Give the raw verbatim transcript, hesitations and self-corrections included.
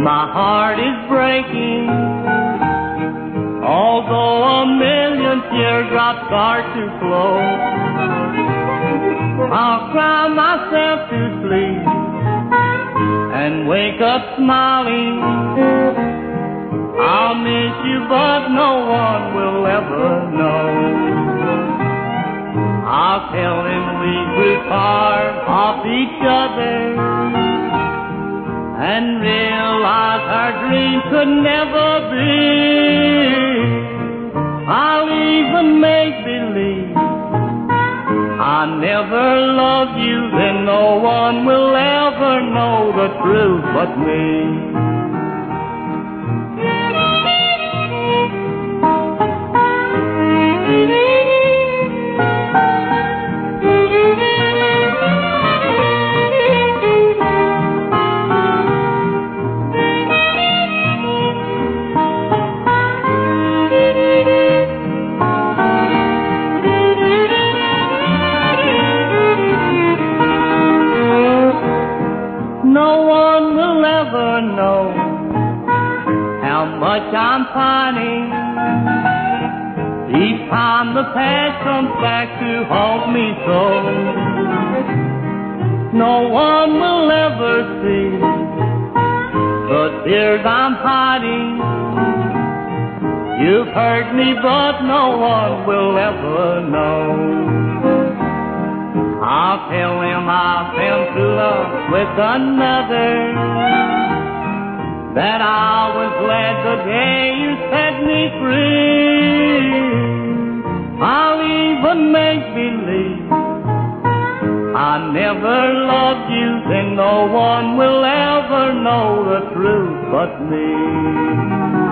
My heart is breaking, although a million teardrops start to flow. I'll cry myself to sleep and wake up smiling. I'll miss you, but no one will ever know. I'll tell him we grew far off each other and realize our dream could never be. I'll even make believe I never loved you, then no one will ever know the truth but me. No one will ever know how much I'm pining each time the past comes back to haunt me so. No one will ever see the tears I'm hiding. You've hurt me, but no one will ever know. I'll tell him I fell to love with another, that I was glad the day you set me free. I'll even make believe I never loved you, then no one will ever know the truth but me.